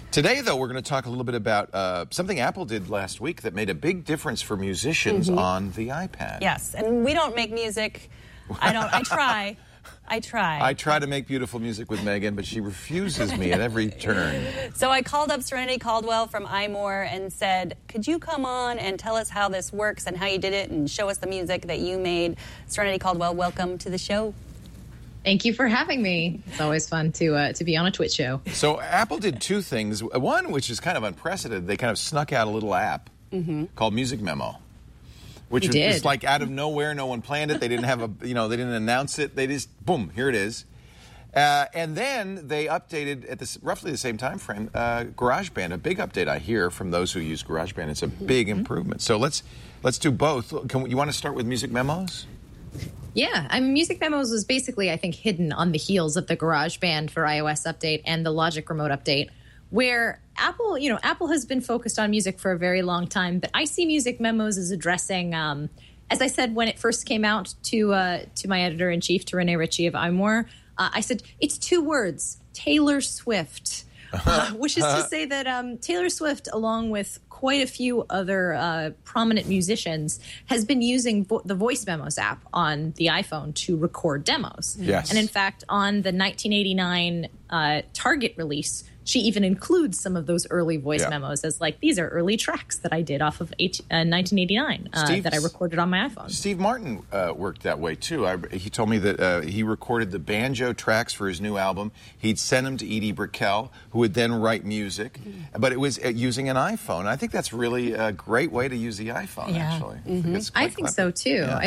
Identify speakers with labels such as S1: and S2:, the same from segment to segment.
S1: Today, though, we're going to talk a little bit about something Apple did last week that made a big difference for musicians on the iPad.
S2: Yes, and we don't make music. I try.
S1: I try to make beautiful music with Megan, but she refuses me at every turn.
S2: So I called up Serenity Caldwell from iMore and said, could you come on and tell us how this works and how you did it and show us the music that you made? Serenity Caldwell, welcome to the show.
S3: Thank you for having me. It's always fun to be on a Twitch show.
S1: So Apple did two things. One, which is kind of unprecedented, they kind of snuck out a little app called Music Memo. Which was just like out of nowhere. No one planned it. They didn't have they didn't announce it. They just, boom, here it is. And then they updated at roughly the same time frame, GarageBand, a big update I hear from those who use GarageBand. It's a big improvement. So let's do both. You want to start with Music Memos?
S3: Yeah, Music Memos was basically, I think, hidden on the heels of the GarageBand for iOS update and the Logic Remote update, where Apple has been focused on music for a very long time, but I see Music Memos as addressing, as I said when it first came out to my editor-in-chief, to Renee Ritchie of iMore, I said, it's two words, Taylor Swift, which is to say that Taylor Swift, along with quite a few other prominent musicians, has been using the Voice Memos app on the iPhone to record demos.
S1: Yes.
S3: And in fact, on the 1989 Target release, she even includes some of those early voice memos as like, these are early tracks that I did off of 1989 that I recorded on my iPhone.
S1: Steve Martin worked that way, too. He told me that he recorded the banjo tracks for his new album. He'd send them to Edie Brickell, who would then write music. But it was using an iPhone. I think that's really a great way to use the iPhone, actually.
S3: I think so, too.
S1: Yeah.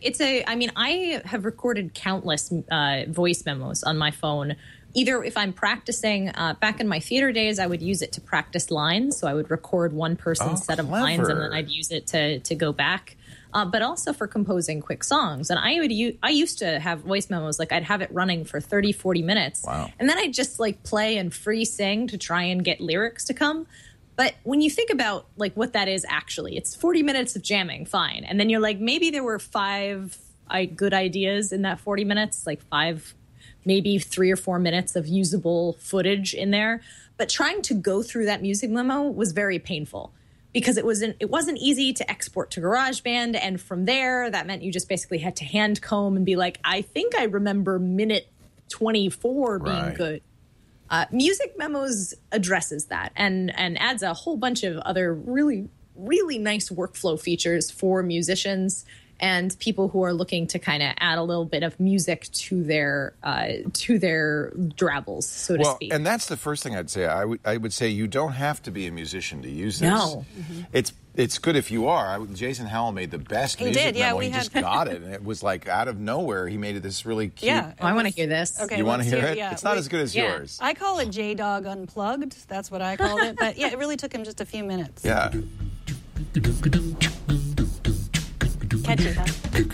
S3: I have recorded countless voice memos on my phone. Either if I'm practicing, back in my theater days, I would use it to practice lines. So I would record one person's set of lines and then I'd use it to go back. But also for composing quick songs. And I used to have voice memos, like I'd have it running for 30, 40 minutes.
S1: Wow.
S3: And then I'd just like play and free sing to try and get lyrics to come. But when you think about like what that is actually, it's 40 minutes of jamming, fine. And then you're like, maybe there were 5 good ideas in that 40 minutes, like 5 maybe 3 or 4 minutes of usable footage in there. But trying to go through that music memo was very painful because it wasn't easy to export to GarageBand. And from there, that meant you just basically had to hand comb and be like, I think I remember minute 24 being good. Music Memos addresses that and adds a whole bunch of other really, really nice workflow features for musicians and people who are looking to kind of add a little bit of music to their drabbles, so to speak.
S1: And that's the first thing I'd say. I would say you don't have to be a musician to use this.
S3: No.
S1: It's good if you are. Jason Howell made the best music memo. He just got it, and it was like out of nowhere. He made it this really cute.
S2: Yeah,
S3: I want to hear this.
S2: Okay,
S1: you want to hear it?
S2: Yeah.
S1: It's not as good as yours.
S2: I call it J-Dog Unplugged. That's what I called it. But yeah, it really took him just a few minutes.
S1: Yeah.
S2: Catchy, huh?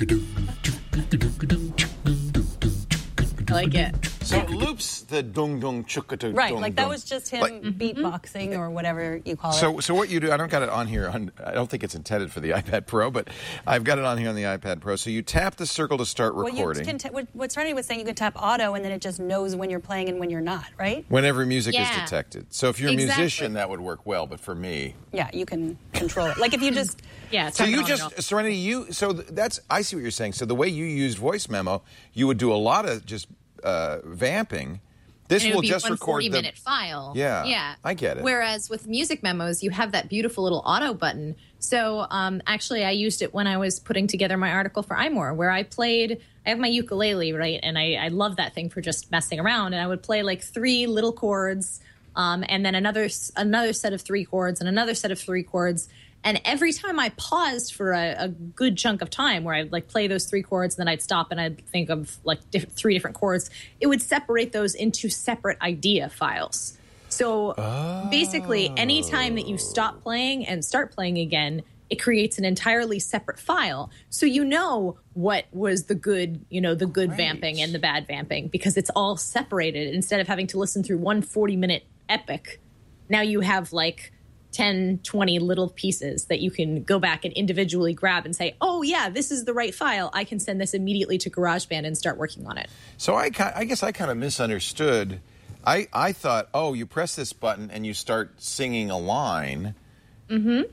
S3: I like it.
S1: So it loops the dung dung chukka dung.
S2: Right, like that was just him beatboxing or whatever you call it.
S1: So what you do, I don't got it on here. I don't think it's intended for the iPad Pro, but I've got it on here on the iPad Pro. So you tap the circle to start recording.
S2: What Serenity was saying, you can tap auto and then it just knows when you're playing and when you're not, right?
S1: Whenever music is detected. So if you're a musician, that would work well, but for me...
S2: Yeah, you can control it. Like if you just...
S3: Yeah.
S1: So you just, Serenity, I see what you're saying. So the way you used Voice Memo, you would do a lot of just vamping. This will just record the
S3: 40-minute file.
S1: Yeah, I get it.
S3: Whereas with Music Memos, you have that beautiful little auto button. So actually, I used it when I was putting together my article for iMore, where I have my ukulele, right? And I love that thing for just messing around. And I would play like 3 little chords, and then another set of 3 chords, and another set of 3 chords. And every time I paused for a good chunk of time where I'd like play those 3 chords and then I'd stop and I'd think of like 3 different chords, it would separate those into separate idea files. So basically, anytime that you stop playing and start playing again, it creates an entirely separate file. So you know what was the good, vamping and the bad vamping because it's all separated. Instead of having to listen through one 40-minute epic, now you have like 10, 20 little pieces that you can go back and individually grab and say, oh, yeah, this is the right file. I can send this immediately to GarageBand and start working on it.
S1: So I guess I kind of misunderstood I thought, oh, you press this button and you start singing a line. Mm-hmm.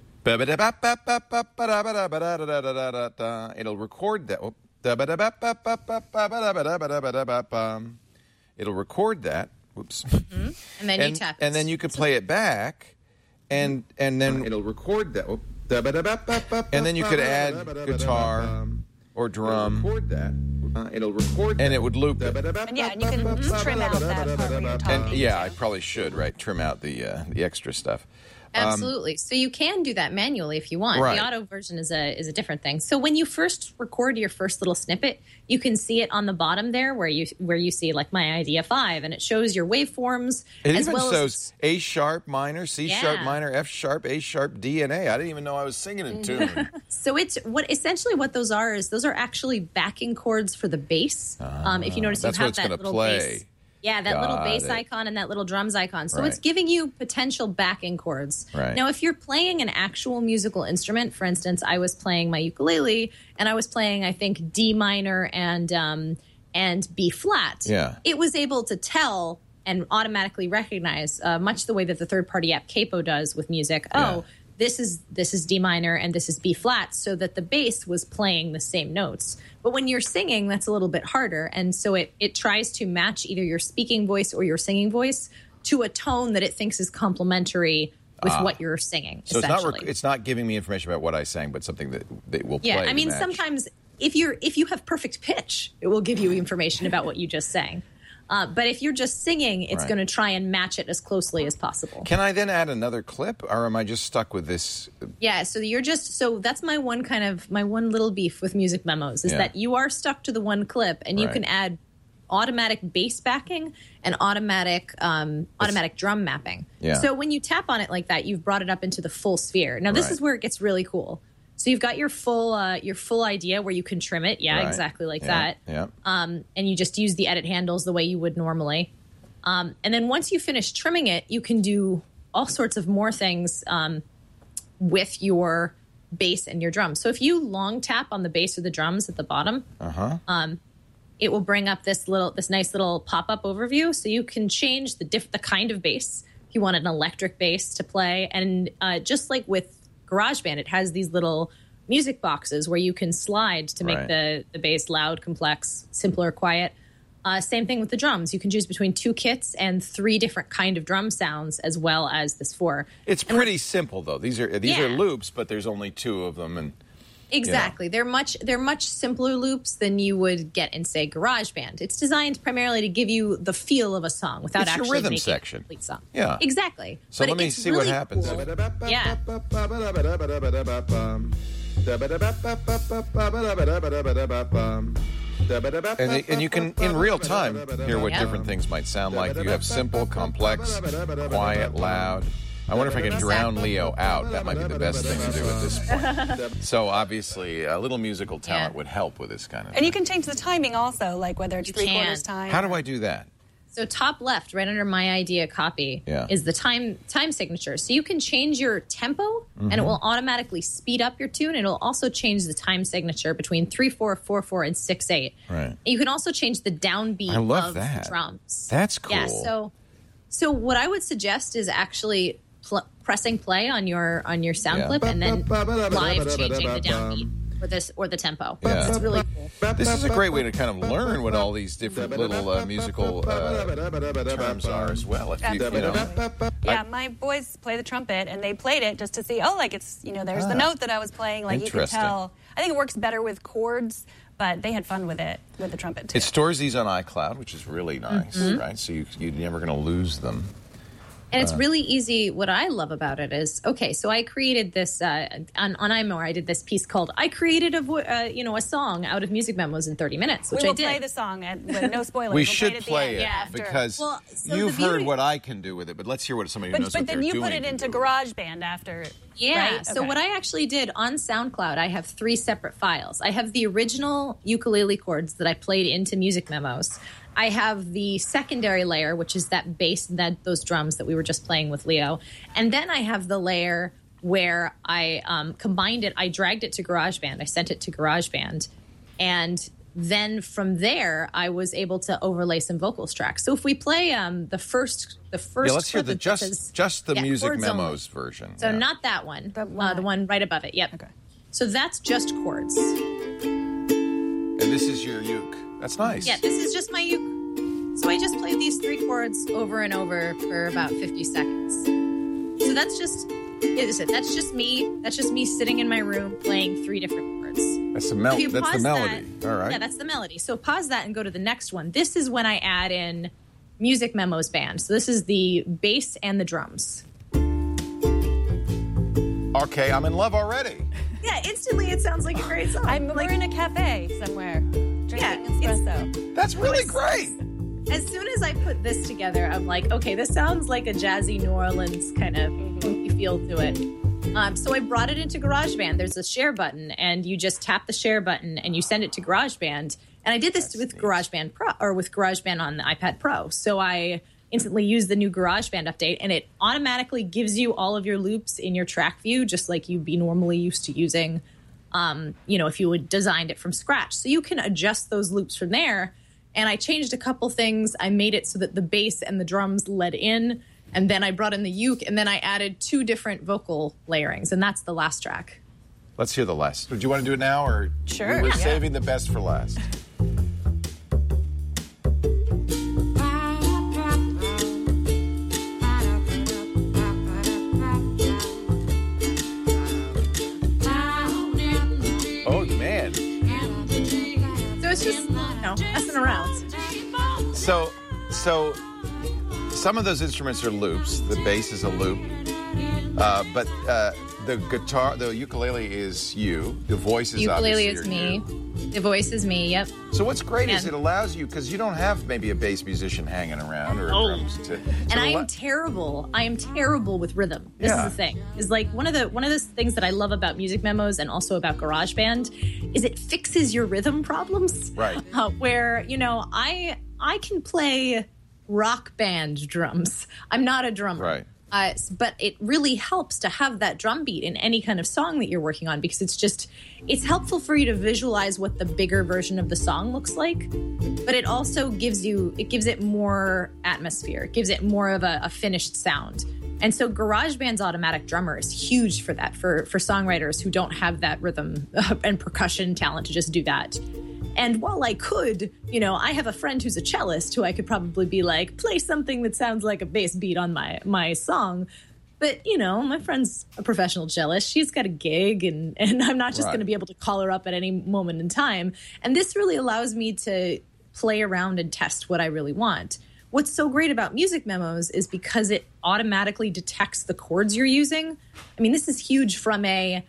S1: It'll record that. It'll record that. Whoops.
S3: Mm-hmm. And then you tap it.
S1: And then you could play it back, and then it'll record that. And then you could add guitar or drum. Record that. It'll record, and it would loop it.
S2: And yeah, and you can trim out that part where you're talking.
S1: And yeah, I probably should, right? Trim out the extra stuff.
S3: Absolutely. So you can do that manually if you want.
S1: Right.
S3: The auto version is a different thing. So when you first record your first little snippet, you can see it on the bottom there where you see like my idea 5, and it shows your waveforms.
S1: It even shows A sharp minor, C sharp minor, F sharp, A sharp, D, and A. I didn't even know I was singing in tune.
S3: So it's what those are actually backing chords for the bass. If you notice, you have that little bass. Yeah, that little bass icon and that little drums icon. So it's giving you potential backing chords.
S1: Right.
S3: Now, if you're playing an actual musical instrument, for instance, I was playing my ukulele and I was playing, I think, D minor and B flat.
S1: Yeah.
S3: It was able to tell and automatically recognize, much the way that the third-party app Capo does with music. Oh, this is D minor and this is B flat, so that the bass was playing the same notes. But when you're singing, that's a little bit harder, and so it tries to match either your speaking voice or your singing voice to a tone that it thinks is complementary with what you're singing.
S1: So it's not giving me information about what I sang, but something that will play.
S3: Yeah, I mean, sometimes if you have perfect pitch, it will give you information about what you just sang. But if you're just singing, it's going to try and match it as closely as possible.
S1: Can I then add another clip, or am I just stuck with this?
S3: Yeah, so that's my one little beef with Music Memos is that you are stuck to the one clip, and you can add automatic bass backing and automatic drum mapping.
S1: Yeah.
S3: So when you tap on it like that, you've brought it up into the full sphere. Now this is where it gets really cool. So you've got your full idea where you can trim it, exactly like that.
S1: Yeah.
S3: And you just use the edit handles the way you would normally. And then once you finish trimming it, you can do all sorts of more things with your bass and your drums. So if you long tap on the bass or the drums at the bottom, it will bring up this nice little pop-up overview. So you can change the kind of bass. If you want an electric bass to play, and just like with GarageBand, it has these little music boxes where you can slide to make the bass loud, complex, simple, or quiet. Same thing with the drums. You can choose between 2 kits and 3 different kind of drum sounds, as well as this 4.
S1: It's pretty simple, though. These are loops, but there's only 2 of them, and
S3: exactly. They're much simpler loops than you would get in, say, GarageBand. It's designed primarily to give you the feel of a song without
S1: it's
S3: actually
S1: your rhythm
S3: making
S1: section.
S3: a complete song.
S1: Yeah,
S3: exactly.
S1: So let me see what happens.
S3: Cool. Yeah.
S1: And you can, in real time, hear what different things might sound like. You have simple, complex, quiet, loud. I wonder if I can drown Leo out. That might be the best thing to do at this point. So obviously, a little musical talent would help with this kind of thing.
S2: And you can change the timing also, like whether it's 3/4 time.
S1: How do I do that?
S3: So top left, right under My Idea copy, is the time signature. So you can change your tempo, and it will automatically speed up your tune. It'll also change the time signature between 3/4, 4/4, and 6/8.
S1: Right.
S3: You can also change the downbeat of the drums.
S1: That's cool.
S3: Yeah. So what I would suggest is actually pressing play on your sound clip and then live changing the downbeat or the tempo.
S1: Yeah.
S3: It's really cool.
S1: This is a great way to kind of learn what all these different little musical terms are as well. If
S2: yeah, my boys play the trumpet, and they played it just to see, it's, there's the note that I was playing. Like, you can tell. I think it works better with chords, but they had fun with it, with the trumpet, too.
S1: It stores these on iCloud, which is really nice, right? So you're never going to lose them.
S3: And it's really easy. What I love about it is, so I created this on iMore. I did this piece called "I created a song out of Music Memos in 30 minutes," which I did.
S2: We will play the song, but no spoilers.
S1: We should play it because you've heard what I can do with it. But let's hear what somebody who knows what they're doing.
S2: But then you put it into GarageBand after.
S3: Yeah.
S2: Right?
S3: So what I actually did on SoundCloud, I have 3 separate files. I have the original ukulele chords that I played into Music Memos. I have the secondary layer, which is that bass, those drums that we were just playing with Leo. And then I have the layer where I combined it. I dragged it to GarageBand. I sent it to GarageBand. And then from there, I was able to overlay some vocals tracks. So if we play the first,
S1: let's hear the just the Music Memos version.
S3: So not that one, the one right above it. Yep.
S2: Okay.
S3: So that's just chords.
S1: And this is your uke. That's nice.
S3: Yeah, this is just my uke. So I just play these 3 chords over and over for about 50 seconds. So that's just me. That's just me sitting in my room playing 3 different chords.
S1: That's the melody. All right.
S3: Yeah, that's the melody. So pause that and go to the next one. This is when I add in Music Memos band. So this is the bass and the drums.
S1: Okay, I'm in love already.
S3: Yeah, instantly it sounds like a great song.
S2: We're in a cafe somewhere drinking espresso.
S1: That's really great.
S3: As soon as I put this together, I'm like, okay, this sounds like a jazzy New Orleans kind of funky feel to it. So I brought it into GarageBand. There's a share button, and you just tap the share button, and you send it to GarageBand. And I did this with GarageBand Pro, or with GarageBand on the iPad Pro. So I instantly use the new GarageBand update, and it automatically gives you all of your loops in your track view, just like you'd be normally used to using, if you had designed it from scratch. So you can adjust those loops from there. And I changed a couple things. I made it so that the bass and the drums led in, and then I brought in the uke, and then I added 2 different vocal layerings, and that's the last track.
S1: Let's hear the last. Do you want to do it now, or
S2: sure?
S1: We're saving the best for last. Oh man!
S3: So it's just messing around.
S1: So some of those instruments are loops. The bass is a loop, but the guitar, the ukulele is you. The voice is
S3: ukulele is me.
S1: You.
S3: The voice is me. Yep.
S1: So what's great is it allows you, because you don't have maybe a bass musician hanging around or drums to.
S3: And I am terrible. I am terrible with rhythm. This is the thing. Is like one of the things that I love about Music Memos and also about GarageBand is it fixes your rhythm problems.
S1: Right.
S3: Where I can play rock band drums. I'm not a drummer.
S1: Right.
S3: But it really helps to have that drum beat in any kind of song that you're working on, because it's helpful for you to visualize what the bigger version of the song looks like, but it also gives it more atmosphere. It gives it more of a finished sound. And so GarageBand's automatic drummer is huge for that, for songwriters who don't have that rhythm and percussion talent to just do that. And while I could, I have a friend who's a cellist who I could probably be like, play something that sounds like a bass beat on my song. But, my friend's a professional cellist. She's got a gig, and I'm not just going to be able to call her up at any moment in time. And this really allows me to play around and test what I really want. What's so great about Music Memos is because it automatically detects the chords you're using. I mean, this is huge from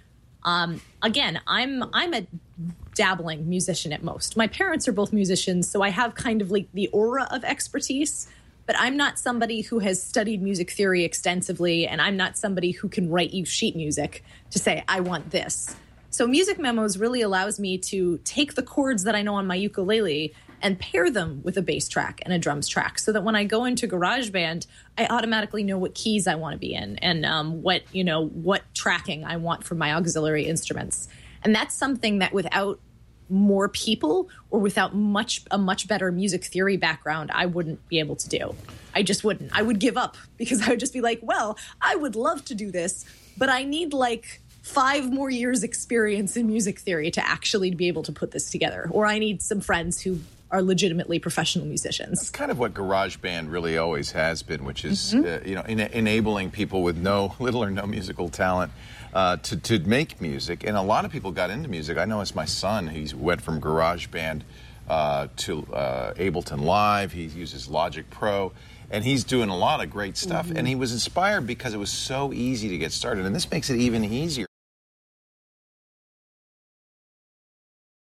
S3: again, I'm a dabbling musician at most. My parents are both musicians, so I have kind of like the aura of expertise, but I'm not somebody who has studied music theory extensively, and I'm not somebody who can write you sheet music to say, I want this. So Music Memos really allows me to take the chords that I know on my ukulele and pair them with a bass track and a drums track, so that when I go into GarageBand, I automatically know what keys I want to be in and what tracking I want for my auxiliary instruments. And that's something that without more people or without a much better music theory background, I wouldn't be able to do. I just wouldn't. I would give up, because I would just be like, well, I would love to do this, but I need like 5 more years experience in music theory to actually be able to put this together. Or I need some friends who are legitimately professional musicians.
S1: That's kind of what GarageBand really always has been, which is enabling people with little or no musical talent to make music. And a lot of people got into music. I know it's my son. He went from GarageBand to Ableton Live. He uses Logic Pro, and he's doing a lot of great stuff. And he was inspired because it was so easy to get started. And this makes it even easier.